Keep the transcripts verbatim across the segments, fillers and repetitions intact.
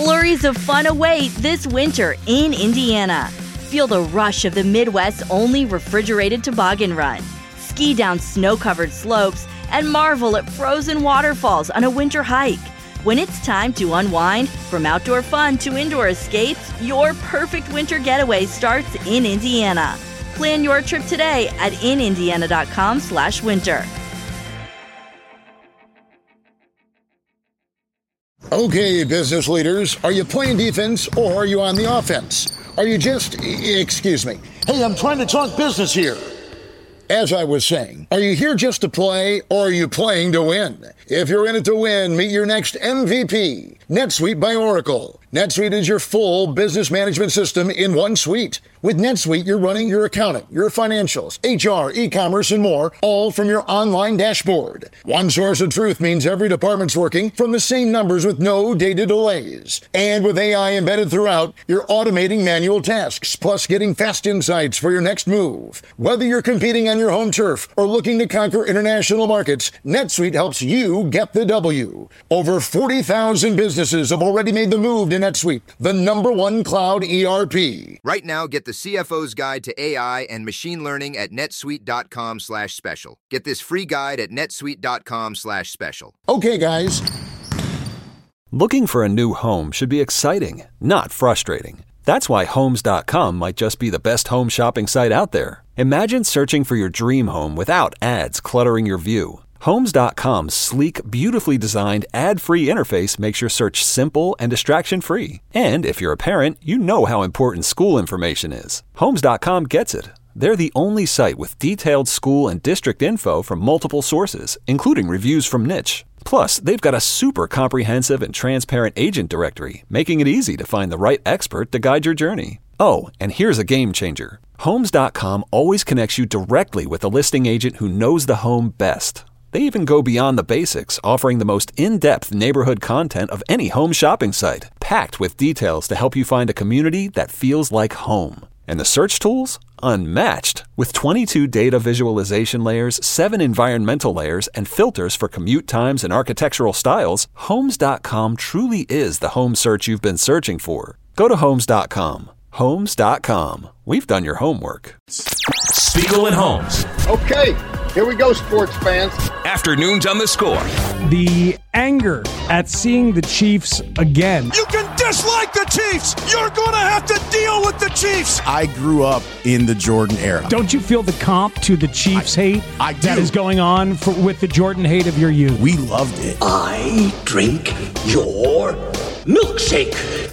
Flurries of fun await this winter in Indiana. Feel the rush of the Midwest's only refrigerated toboggan run. Ski down snow-covered slopes and marvel at frozen waterfalls on a winter hike. When it's time to unwind, from outdoor fun to indoor escapes, your perfect winter getaway starts in Indiana. Plan your trip today at in indiana dot com slash winter. Okay, business leaders, are you playing defense or are you on the offense? Are you just, excuse me, hey, I'm trying to talk business here. As I was saying, are you here just to play or are you playing to win? If you're in it to win, meet your next M V P, NetSuite by Oracle. NetSuite is your full business management system in one suite. With NetSuite, you're running your accounting, your financials, H R, e-commerce, and more, all from your online dashboard. One source of truth means every department's working from the same numbers with no data delays. And with A I embedded throughout, you're automating manual tasks, plus getting fast insights for your next move. Whether you're competing on your home turf or looking to conquer international markets, NetSuite helps you get the W. Over forty thousand businesses have already made the move to NetSuite, the number one cloud E R P. Right now, get the C F O's Guide to A I and Machine Learning at netsuite.com slash special. Get this free guide at netsuite.com slash special. Okay, guys. Looking for a new home should be exciting, not frustrating. That's why Homes dot com might just be the best home shopping site out there. Imagine searching for your dream home without ads cluttering your view. Homes dot com's sleek, beautifully designed, ad-free interface makes your search simple and distraction-free. And if you're a parent, you know how important school information is. Homes dot com gets it. They're the only site with detailed school and district info from multiple sources, including reviews from Niche. Plus, they've got a super comprehensive and transparent agent directory, making it easy to find the right expert to guide your journey. Oh, and here's a game changer. Homes dot com always connects you directly with a listing agent who knows the home best. They even go beyond the basics, offering the most in-depth neighborhood content of any home shopping site, packed with details to help you find a community that feels like home. And the search tools? Unmatched. With twenty-two data visualization layers, seven environmental layers, and filters for commute times and architectural styles, Homes dot com truly is the home search you've been searching for. Go to Homes dot com. Homes dot com. We've done your homework. Spiegel and Holmes. Okay, here we go, sports fans. Afternoons on The Score. The anger at seeing the Chiefs again. You can dislike the Chiefs. You're going to have to deal with the Chiefs. I grew up in the Jordan era. Don't you feel the comp to the Chiefs I, hate I do. that is going on for, with the Jordan hate of your youth? We loved it. I drink your milkshake.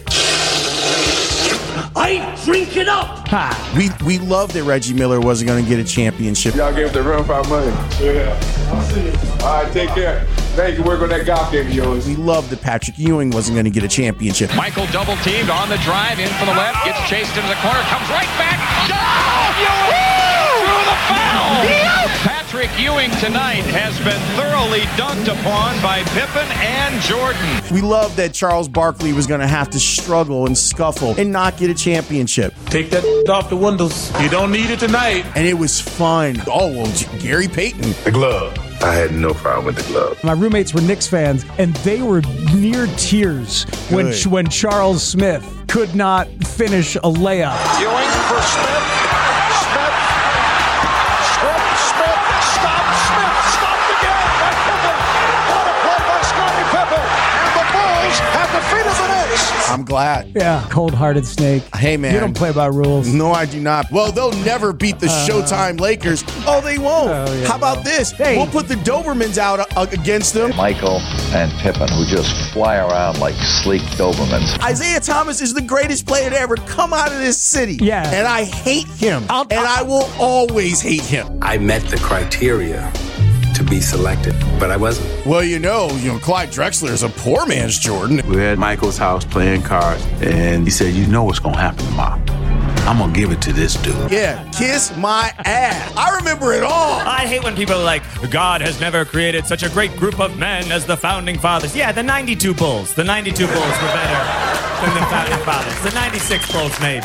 I drink it up. Ha. We we loved that Reggie Miller wasn't going to get a championship. Y'all gave the run five money. Yeah. I'll see you. All right, take care. Thank you. Work on that golf game of yours. We loved that Patrick Ewing wasn't going to get a championship. Michael double teamed on the drive, in for the left, gets chased into the corner, comes right back. Oh, Ewing through the foul. Yeah. Patrick Ewing tonight has been thoroughly dunked upon by Pippen and Jordan. We loved that Charles Barkley was going to have to struggle and scuffle and not get a championship. Take that off the windows. You don't need it tonight. And it was fun. Oh, well, Gary Payton. The glove. I had no problem with the glove. My roommates were Knicks fans, and they were near tears when when Charles Smith could not finish a layup. Ewing for Smith. Smith. Smith. Smith. Stop. Smith. Stopped again by Pippen. What a play by Scottie Pippen. And the Bulls have defeated the Knicks. I'm glad. Yeah, cold-hearted snake. Hey, man. You don't play by rules. No, I do not. Well, they'll never beat the uh, Showtime Lakers. Oh, they won't. Oh, yeah, How about no. this? Hey. We'll put the Dobermans out uh, against them. Michael and Pippen, who just fly around like sleek Dobermans. Isaiah Thomas is the greatest player to ever come out of this city. Yeah. And I hate him. I'll, and I'll, I will always hate him. I met the criteria to be selected, but I wasn't. Well, you know, you know, Clyde Drexler is a poor man's Jordan. We were at Michael's house playing cards, and he said, you know what's going to happen tomorrow. I'm going to give it to this dude. Yeah, kiss my ass. I remember it all. I hate when people are like, God has never created such a great group of men as the Founding Fathers. Yeah, the ninety-two Bulls. The ninety-two Bulls were better than the Founding Fathers. The ninety-six Bulls, maybe.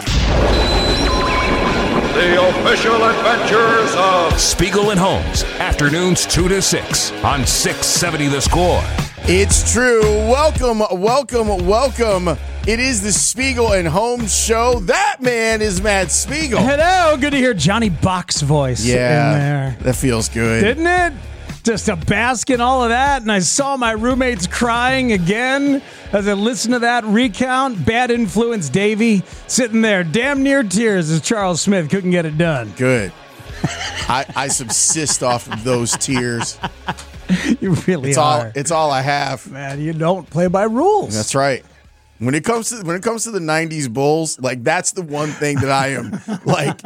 The official adventures of Spiegel and Holmes, afternoons two to six on six seventy The Score. It's true. Welcome, welcome, welcome It is the Spiegel and Holmes show. That man is Matt Spiegel. Hello. Good to hear Johnny Bach's voice yeah, in there. That feels good. Didn't it? Just a bask in all of that. And I saw my roommates crying again as I listened to that recount. Bad influence Davey sitting there damn near tears as Charles Smith couldn't get it done. Good. I, I subsist off of those tears. You really it's are. All, it's all I have. Man, you don't play by rules. That's right. When it comes to when it comes to the nineties Bulls, like that's the one thing that I am like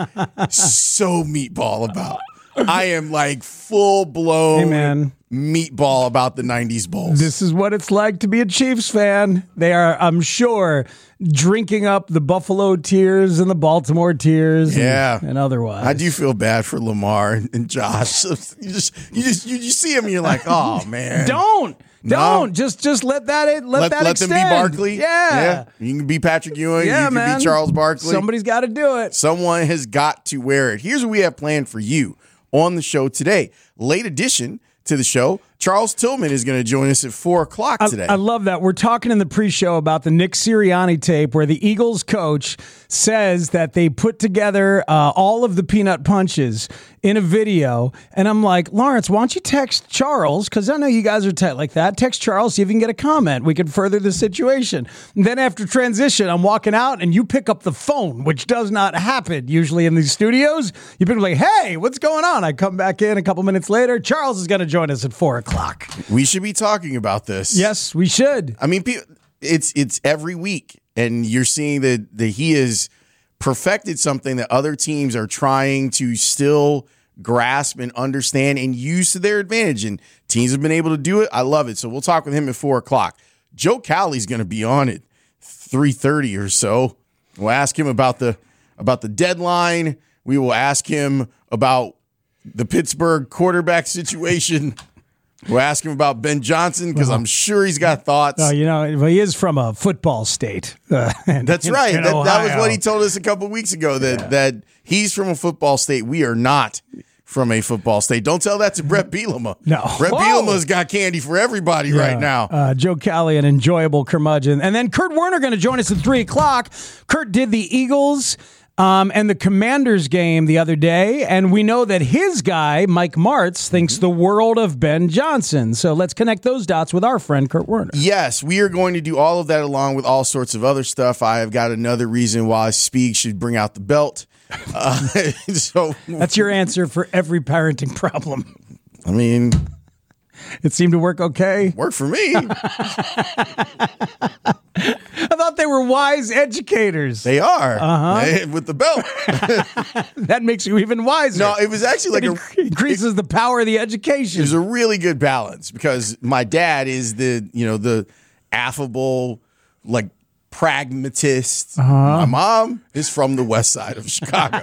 so meatball about. I am like full blown hey man. meatball about the nineties Bulls. This is what it's like to be a Chiefs fan. They are, I'm sure, drinking up the Buffalo tears and the Baltimore tears, yeah, and, and otherwise. I do feel bad for Lamar and Josh. You just, you just, you just see them, and you're like, oh man, don't. No. Don't just just let that let, let that let extend. them be Barkley. Yeah. yeah, you can be Patrick Ewing. Yeah, you can man. be Charles Barkley. Somebody's got to do it. Someone has got to wear it. Here's what we have planned for you on the show today. Late addition to the show. Charles Tillman is going to join us at four o'clock today. I, I love that. We're talking in the pre-show about the Nick Sirianni tape where the Eagles coach says that they put together uh, all of the peanut punches in a video. And I'm like, Lawrence, why don't you text Charles? Because I know you guys are tight like that. Text Charles, see if you can get a comment. We can further the situation. And then after transition, I'm walking out and you pick up the phone, which does not happen usually in these studios. You pick up like, hey, what's going on? I come back in a couple minutes later. Charles is going to join us at four o'clock. We should be talking about this. Yes, we should. I mean, it's it's every week, and you're seeing that, that he has perfected something that other teams are trying to still grasp and understand and use to their advantage, and teams have been able to do it. I love it. So we'll talk with him at four o'clock. Joe Cowley's going to be on at three thirty or so. We'll ask him about the about the deadline. We will ask him about the Pittsburgh quarterback situation. We'll ask him about Ben Johnson because I'm sure he's got thoughts. Oh, you know, well, he is from a football state. Uh, in, That's right. In, in that, that was what he Ohio. told us a couple of weeks ago, that, yeah. that he's from a football state. We are not from a football state. Don't tell that to Brett Bielema. No. Brett Whoa. Bielema's got candy for everybody yeah. right now. Uh, Joe Cowley, an enjoyable curmudgeon. And then Kurt Warner going to join us at three o'clock. Kurt did the Eagles Um, and the Commanders game the other day, and we know that his guy, Mike Martz, thinks mm-hmm. the world of Ben Johnson. So let's connect those dots with our friend Kurt Warner. Yes, we are going to do all of that along with all sorts of other stuff. I have got another reason why Spieg should bring out the belt. Uh, so that's your answer for every parenting problem. I mean, it seemed to work okay. Worked for me. I thought they were wise educators. They are. Uh-huh. They, with the belt. That makes you even wiser. No, it was actually like it a, increases it, the power of the education. It was a really good balance because my dad is the, you know, the affable, like, pragmatist. Uh-huh. My mom is from the west side of Chicago.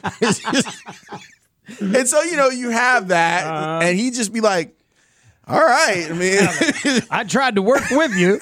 And so, you know, you have that, uh, and he'd just be like, all right. I mean, I tried to work with you.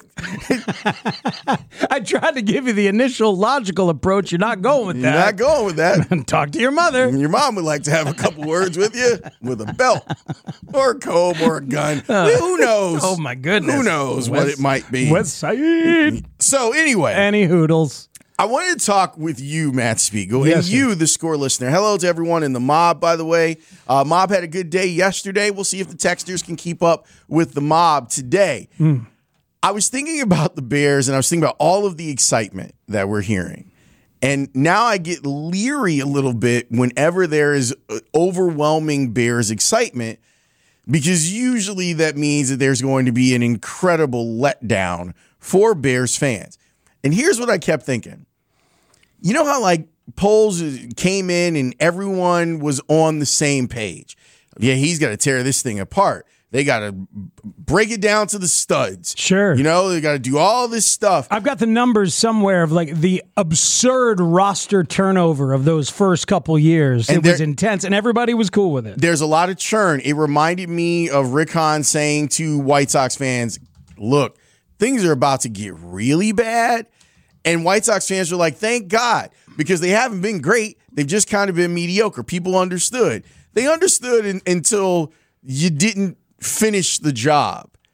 I tried to give you the initial logical approach. You're not going with You're that. You're not going with that. Talk to your mother. Your mom would like to have a couple words with you with a belt or a comb or a gun. Uh, Who knows? Oh, my goodness. Who knows West, what it might be? West Side. So, anyway. Any hoodles. I wanted to talk with you, Matt Spiegel, yes, and you, the Score listener. Hello to everyone in the mob, by the way. Uh, mob had a good day yesterday. We'll see if the texters can keep up with the mob today. Mm. I was thinking about the Bears, and I was thinking about all of the excitement that we're hearing. And now I get leery a little bit whenever there is overwhelming Bears excitement, because usually that means that there's going to be an incredible letdown for Bears fans. And here's what I kept thinking. You know how, like, polls came in and everyone was on the same page? Yeah, he's got to tear this thing apart. They got to break it down to the studs. Sure. You know, they got to do all this stuff. I've got the numbers somewhere of, like, the absurd roster turnover of those first couple years. And it there, was intense, and everybody was cool with it. There's a lot of churn. It reminded me of Rick Hahn saying to White Sox fans, look, things are about to get really bad. And White Sox fans are like, thank God, because they haven't been great. They've just kind of been mediocre. People understood. They understood in, until you didn't finish the job.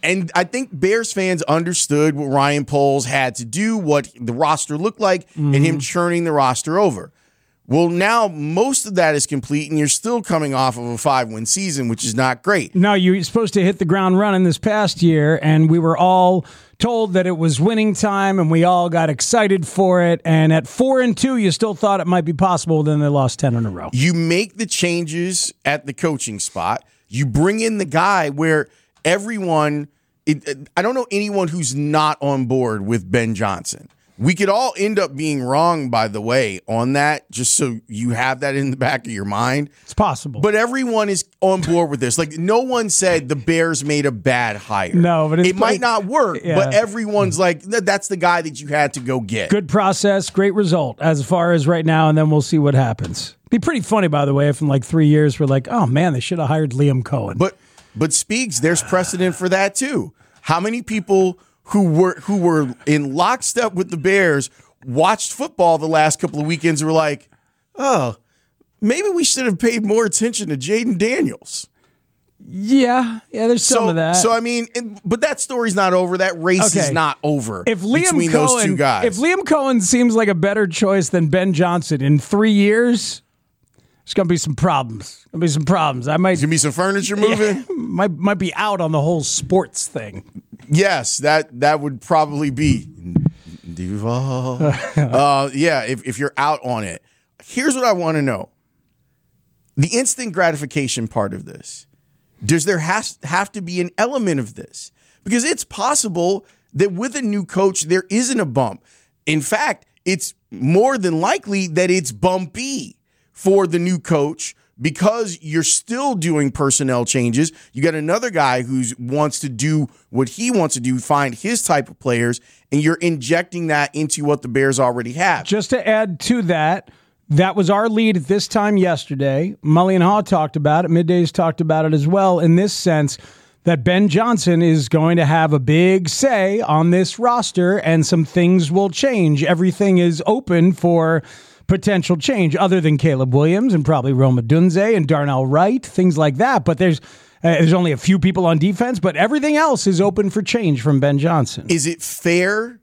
And I think Bears fans understood what Ryan Poles had to do, what the roster looked like, mm-hmm. and him churning the roster over. Well, now most of that is complete, and you're still coming off of a five-win season, which is not great. No, you're supposed to hit the ground running this past year, and we were all told that it was winning time, and we all got excited for it. And at four and two, you still thought it might be possible. Then they lost ten in a row. You make the changes at the coaching spot. You bring in the guy where everyone. It, I don't know anyone who's not on board with Ben Johnson. We could all end up being wrong, by the way, on that, just so you have that in the back of your mind. It's possible. But everyone is on board with this. Like, no one said the Bears made a bad hire. No, but it's it might not work, yeah. but everyone's like, that's the guy that you had to go get. Good process, great result as far as right now, and then we'll see what happens. Be pretty funny, by the way, if in like three years we're like, oh, man, they should have hired Liam Cohen. But, but Speaks, there's precedent for that, too. How many people who were who were in lockstep with the Bears watched football the last couple of weekends and were like, oh, maybe we should have paid more attention to Jaden Daniels. Yeah, yeah, there's some so, of that. So, I mean, it, but that story's not over. That race okay. is not over if Liam between Cohen, those two guys. If Liam Cohen seems like a better choice than Ben Johnson in three years, there's going to be some problems. There's going to be some problems. I might There's going to be some furniture moving. Yeah, might, might be out on the whole sports thing. Yes, that that would probably be Duval. uh, yeah, if, if you're out on it. Here's what I want to know. The instant gratification part of this. Does there has, have to be an element of this? Because it's possible that with a new coach, there isn't a bump. In fact, it's more than likely that it's bumpy for the new coach because you're still doing personnel changes. You got another guy who wants to do what he wants to do, find his type of players, and you're injecting that into what the Bears already have. Just to add to that, that was our lead at this time yesterday. Mully and Haw talked about it. Middays talked about it as well, in this sense that Ben Johnson is going to have a big say on this roster, and some things will change. Everything is open for potential change, other than Caleb Williams and probably Rome Odunze and Darnell Wright, things like that. But there's uh, there's only a few people on defense, but everything else is open for change from Ben Johnson. Is it fair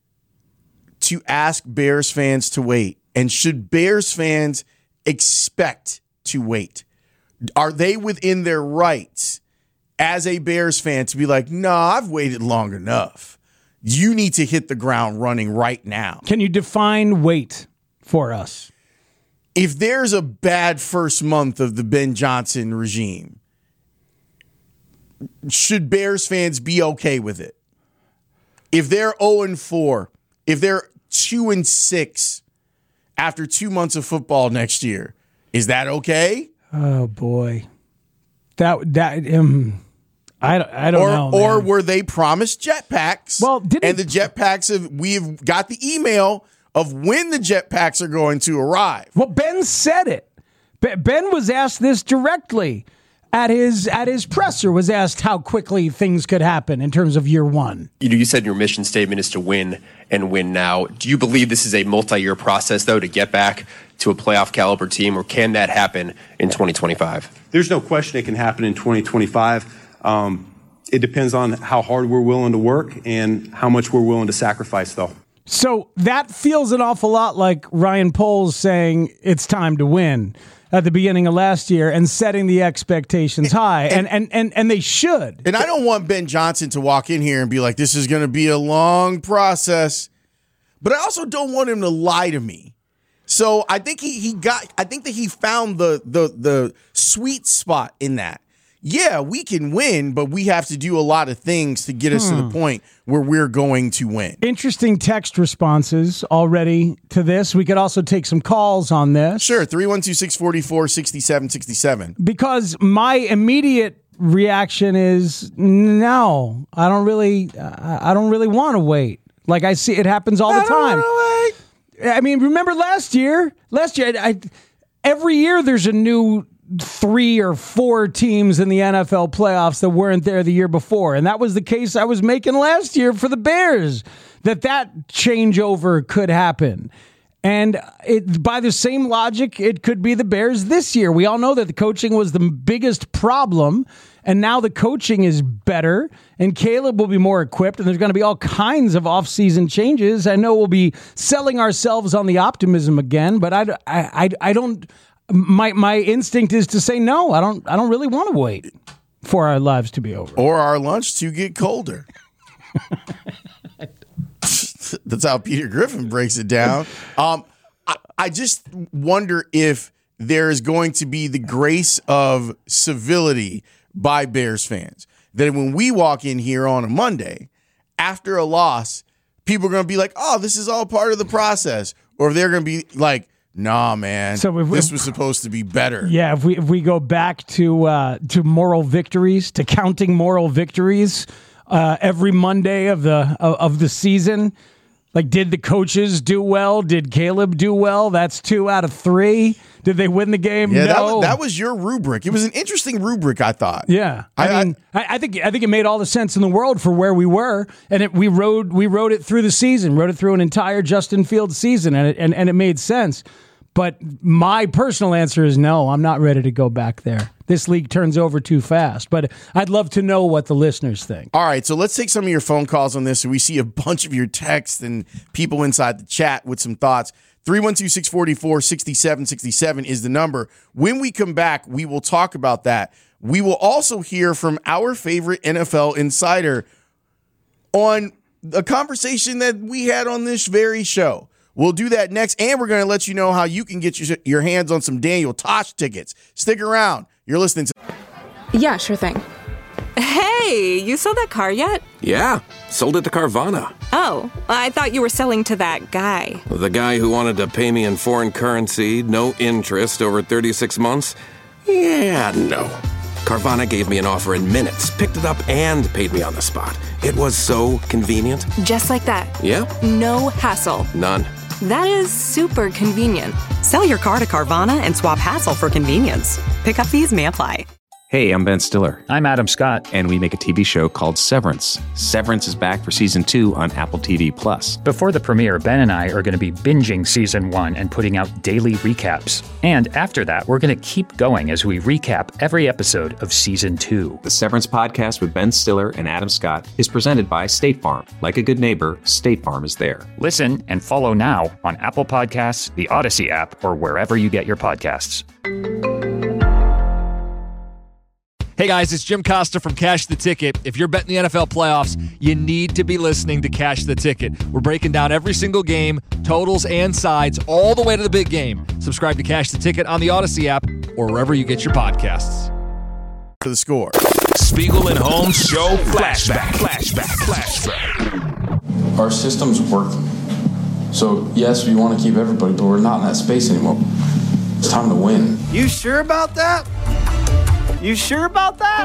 to ask Bears fans to wait? And should Bears fans expect to wait? Are they within their rights as a Bears fan to be like, no, nah, I've waited long enough. You need to hit the ground running right now. Can you define wait for us? If there's a bad first month of the Ben Johnson regime, should Bears fans be okay with it? If they're oh and four, if they're two and six after two months of football next year, is that okay? Oh boy, that that um, I I don't or, know. Or man. were they promised jetpacks? Well, didn't and the jetpacks have we've got the email of when the jetpacks are going to arrive. Well, Ben said it. Ben was asked this directly at his at his presser. Was asked how quickly things could happen in terms of year one. You know, you said your mission statement is to win and win now. Do you believe this is a multi-year process, though, to get back to a playoff caliber team, or can that happen in twenty twenty-five? There's no question it can happen in twenty twenty-five. Um, it depends on how hard we're willing to work and how much we're willing to sacrifice, though. So that feels an awful lot like Ryan Poles saying it's time to win at the beginning of last year and setting the expectations high, and and and, and they should. And I don't want Ben Johnson to walk in here and be like, this is going to be a long process, but I also don't want him to lie to me. So I think he he got I think that he found the the the sweet spot in that. Yeah, we can win, but we have to do a lot of things to get us hmm. to the point where we're going to win. Interesting text responses already to this. We could also take some calls on this. Sure, three one two, six four four, six seven six seven. Because my immediate reaction is no, I don't really I don't really want to wait. Like I see it happens all I the time. Don't wait. I mean, remember last year? Last year I, I every year there's a new three or four teams in the N F L playoffs that weren't there the year before. And that was the case I was making last year for the Bears, that that changeover could happen. And it, by the same logic, it could be the Bears this year. We all know that the coaching was the biggest problem, and now the coaching is better, and Caleb will be more equipped, and there's going to be all kinds of offseason changes. I know we'll be selling ourselves on the optimism again, but I, I, I, I don't. My my instinct is to say no. I don't. I don't really want to wait for our lives to be over or our lunch to get colder. That's how Peter Griffin breaks it down. Um, I, I just wonder if there's going to be the grace of civility by Bears fans. That when we walk in here on a Monday, after a loss, people are going to be like, oh, this is all part of the process. Or if they're going to be like, nah, man, so if, this was supposed to be better. Yeah, if we if we go back to uh, to moral victories, to counting moral victories uh, every Monday of the of, of the season. Like, did the coaches do well? Did Caleb do well? That's two out of three. Did they win the game? Yeah, no. that was, that was your rubric. It was an interesting rubric, I thought. Yeah, I, I mean, I, I think I think it made all the sense in the world for where we were, and it, we rode we rode it through the season, rode it through an entire Justin Fields season, and it and, and it made sense. But my personal answer is no. I'm not ready to go back there. This league turns over too fast. But I'd love to know what the listeners think. All right, so let's take some of your phone calls on this. We see a bunch of your texts and people inside the chat with some thoughts. three one two, six four four, six seven six seven is the number. When we come back, we will talk about that. We will also hear from our favorite N F L insider on a conversation that we had on this very show. We'll do that next, and we're going to let you know how you can get your, your hands on some Daniel Tosh tickets. Stick around. You're listening to... Yeah, sure thing. Hey, you sold that car yet? Yeah, sold it to Carvana. Oh, I thought you were selling to that guy. The guy who wanted to pay me in foreign currency, no interest, over thirty-six months? Yeah, no. Carvana gave me an offer in minutes, picked it up, and paid me on the spot. It was so convenient. Just like that. Yeah. No hassle. None. That is super convenient. Sell your car to Carvana and swap hassle for convenience. Pickup fees may apply. Hey, I'm Ben Stiller. I'm Adam Scott. And we make a T V show called Severance. Severance is back for season two on Apple T V Plus. Before the premiere, Ben and I are going to be binging season one and putting out daily recaps. And after that, we're going to keep going as we recap every episode of season two. The Severance podcast with Ben Stiller and Adam Scott is presented by State Farm. Like a good neighbor, State Farm is there. Listen and follow now on Apple Podcasts, the Odyssey app, or wherever you get your podcasts. Hey guys, it's Jim Costa from Cash the Ticket. If you're betting the N F L playoffs, you need to be listening to Cash the Ticket. We're breaking down every single game, totals and sides, all the way to the big game. Subscribe to Cash the Ticket on the Odyssey app or wherever you get your podcasts. To the score. Spiegel and Holmes Show Flashback. Flashback. Flashback. Our system's working. So, yes, we want to keep everybody, but we're not in that space anymore. It's time to win. You sure about that? You sure about that?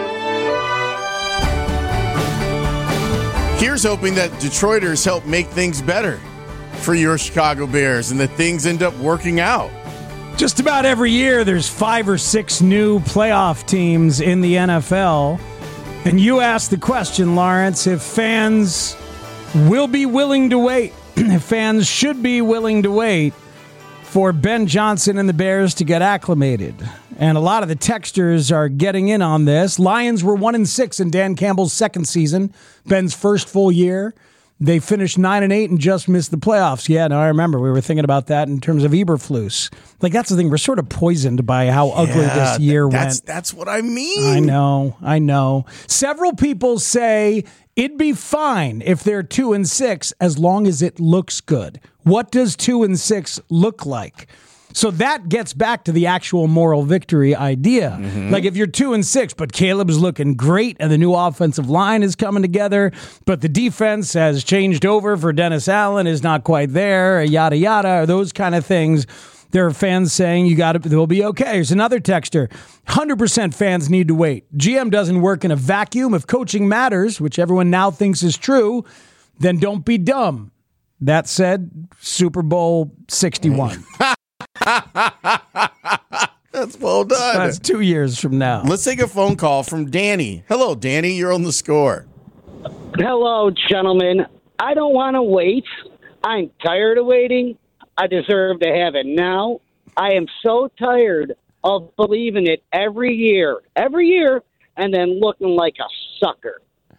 Here's hoping that Detroiters help make things better for your Chicago Bears and that things end up working out. Just about every year, there's five or six new playoff teams in the N F L. And you asked the question, Lawrence, if fans will be willing to wait, if fans should be willing to wait for Ben Johnson and the Bears to get acclimated. And a lot of the texters are getting in on this. Lions were one and six in Dan Campbell's second season, Ben's first full year. They finished nine and eight and just missed the playoffs. Yeah, no, I remember we were thinking about that in terms of Eberflus. Like, that's the thing. We're sort of poisoned by how yeah, ugly this year that's, went. That's what I mean. I know, I know. Several people say it'd be fine if they're two and six as long as it looks good. What does two and six look like? So that gets back to the actual moral victory idea. Mm-hmm. Like if you're two and six, but Caleb's looking great and the new offensive line is coming together, but the defense has changed over for Dennis Allen, is not quite there, yada, yada, or those kind of things. There are fans saying you got to, they'll be okay. Here's another texter. one hundred percent fans need to wait. G M doesn't work in a vacuum. If coaching matters, which everyone now thinks is true, then don't be dumb. That said, Super Bowl sixty-one. That's well done. That's two years from now. Let's take a phone call from Danny. Hello, Danny. You're on the score. Hello, gentlemen. I don't want to wait. I'm tired of waiting. I deserve to have it now. I am so tired of believing it every year. Every year, and then looking like a sucker.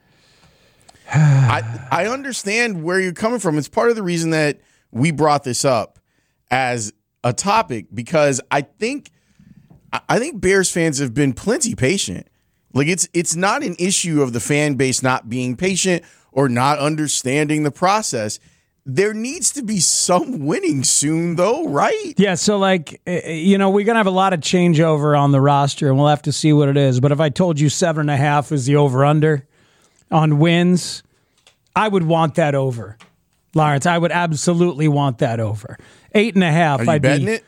I I understand where you're coming from. It's part of the reason that we brought this up as a topic, because I think I think Bears fans have been plenty patient. Like it's it's not an issue of the fan base not being patient or not understanding the process. There needs to be some winning soon, though, right? Yeah, so, like, you know, we're going to have a lot of changeover on the roster, and we'll have to see what it is. But if I told you seven and a half is the over-under on wins, I would want that over, Lawrence. I would absolutely want that over. Eight and a half. Are you I'd betting be, it?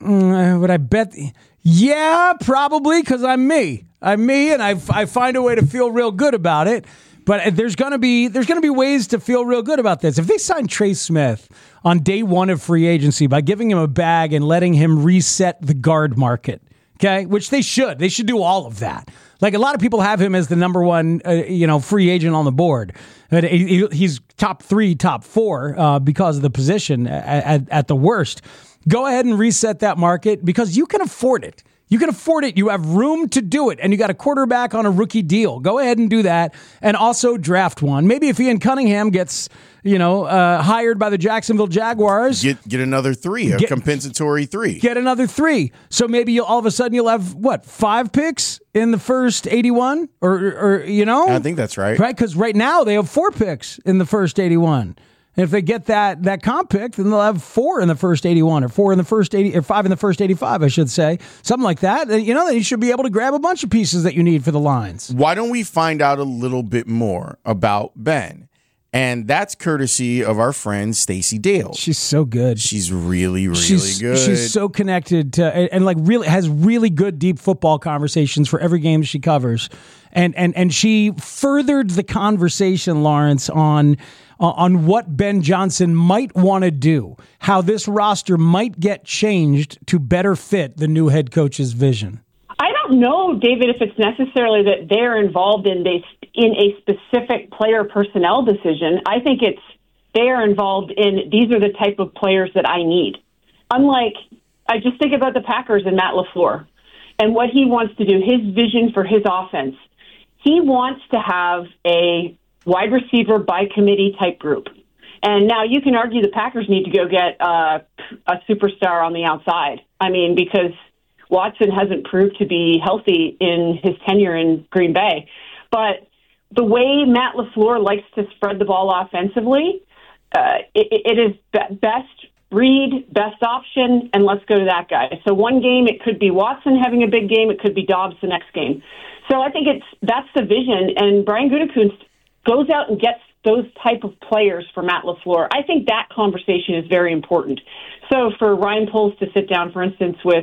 Mm, would I bet? The, yeah, probably, because I'm me. I'm me, and I, I find a way to feel real good about it. But there's gonna be there's gonna be ways to feel real good about this. If they sign Trey Smith on day one of free agency by giving him a bag and letting him reset the guard market, okay, which they should, they should do all of that. Like a lot of people have him as the number one, uh, you know, free agent on the board. But he, he's top three, top four uh, because of the position at, at, at the worst. Go ahead and reset that market because you can afford it. You can afford it. You have room to do it. And you got a quarterback on a rookie deal. Go ahead and do that. And also draft one. Maybe if Ian Cunningham gets, you know, uh, hired by the Jacksonville Jaguars. Get get another three, a get, compensatory three. Get another three. So maybe you'll, all of a sudden you'll have, what, five picks in the first eighty-one? Or, or you know? I think that's right. Right? Because right now they have four picks in the first eighty-one. And if they get that that comp pick, then they'll have four in the first eighty-one, or four in the first eighty, or five in the first eighty-five, I should say, something like that. You know, then you should be able to grab a bunch of pieces that you need for the lines. Why don't we find out a little bit more about Ben? And that's courtesy of our friend Stacey Dale. She's so good. She's really, really she's, good. She's so connected to, and, and like really has really good deep football conversations for every game she covers. And and and she furthered the conversation, Lawrence, on uh, on what Ben Johnson might want to do, how this roster might get changed to better fit the new head coach's vision. I don't know, David, if it's necessarily that they're involved in a, in a specific player personnel decision. I think it's they are involved in these are the type of players that I need. Unlike, I just think about the Packers and Matt LaFleur and what he wants to do, his vision for his offense. He wants to have a wide receiver by committee type group. And now you can argue the Packers need to go get uh, a superstar on the outside. I mean, because Watson hasn't proved to be healthy in his tenure in Green Bay. But the way Matt LaFleur likes to spread the ball offensively, uh, it, it is be- best read, best option, and let's go to that guy. So one game, it could be Watson having a big game. It could be Dobbs the next game. So I think it's that's the vision. And Brian Gutekunst goes out and gets those type of players for Matt LaFleur. I think that conversation is very important. So for Ryan Poles to sit down, for instance, with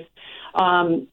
Um,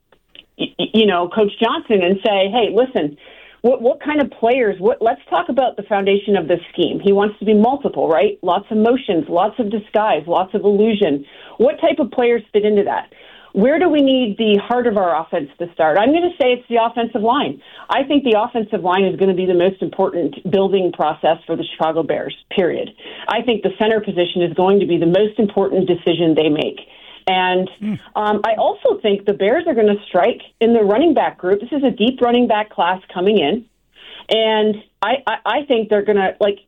you know, Coach Johnson and say, hey, listen, what, what kind of players, what, let's talk about the foundation of this scheme. He wants to be multiple, right? Lots of motions, lots of disguise, lots of illusion. What type of players fit into that? Where do we need the heart of our offense to start? I'm going to say it's the offensive line. I think the offensive line is going to be the most important building process for the Chicago Bears, period. I think the center position is going to be the most important decision they make. And um, I also think the Bears are going to strike in the running back group. This is a deep running back class coming in. And I, I, I think they're going to, like,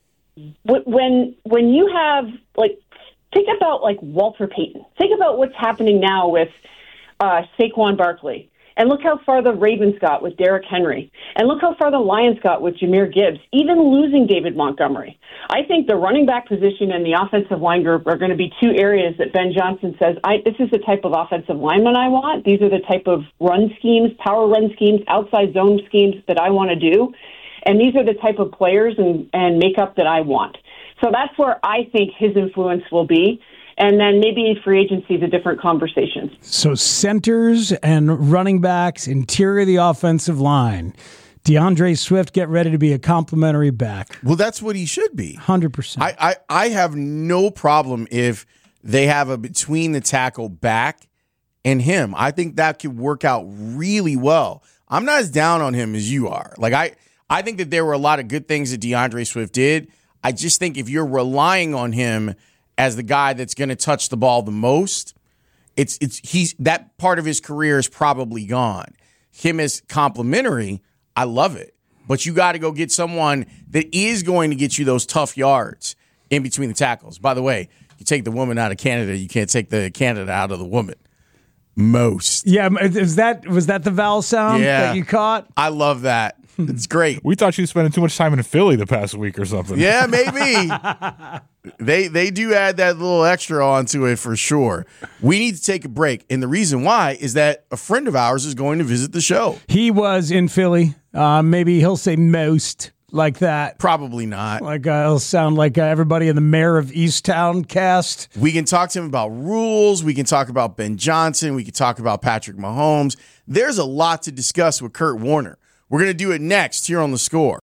when when you have, like, think about, like, Walter Payton. Think about what's happening now with uh, Saquon Barkley. And look how far the Ravens got with Derrick Henry. And look how far the Lions got with Jahmyr Gibbs, even losing David Montgomery. I think the running back position and the offensive line group are going to be two areas that Ben Johnson says, I, this is the type of offensive lineman I want. These are the type of run schemes, power run schemes, outside zone schemes that I want to do. And these are the type of players and, and makeup that I want. So that's where I think his influence will be. And then maybe free agency is a different conversation. So centers and running backs, interior of the offensive line. DeAndre Swift, get ready to be a complimentary back. Well, that's what he should be. one hundred percent. I, I, I have no problem if they have a between the tackle back and him. I think that could work out really well. I'm not as down on him as you are. Like I, I think that there were a lot of good things that DeAndre Swift did. I just think if you're relying on him as the guy that's going to touch the ball the most, it's it's he's that part of his career is probably gone. Him as complimentary, I love it. But you got to go get someone that is going to get you those tough yards in between the tackles. By the way, you take the woman out of Canada, you can't take the Canada out of the woman. Most. Yeah, is that was that the vowel sound yeah. that you caught? I love that. It's great. We thought you were spending too much time in Philly the past week or something. Yeah, maybe. they they do add that little extra onto it for sure. We need to take a break. And the reason why is that a friend of ours is going to visit the show. He was in Philly. Uh, maybe he'll say most like that. Probably not. Like uh, it'll sound like uh, everybody in the Mayor of Easttown cast. We can talk to him about rules. We can talk about Ben Johnson. We can talk about Patrick Mahomes. There's a lot to discuss with Kurt Warner. We're going to do it next here on The Score.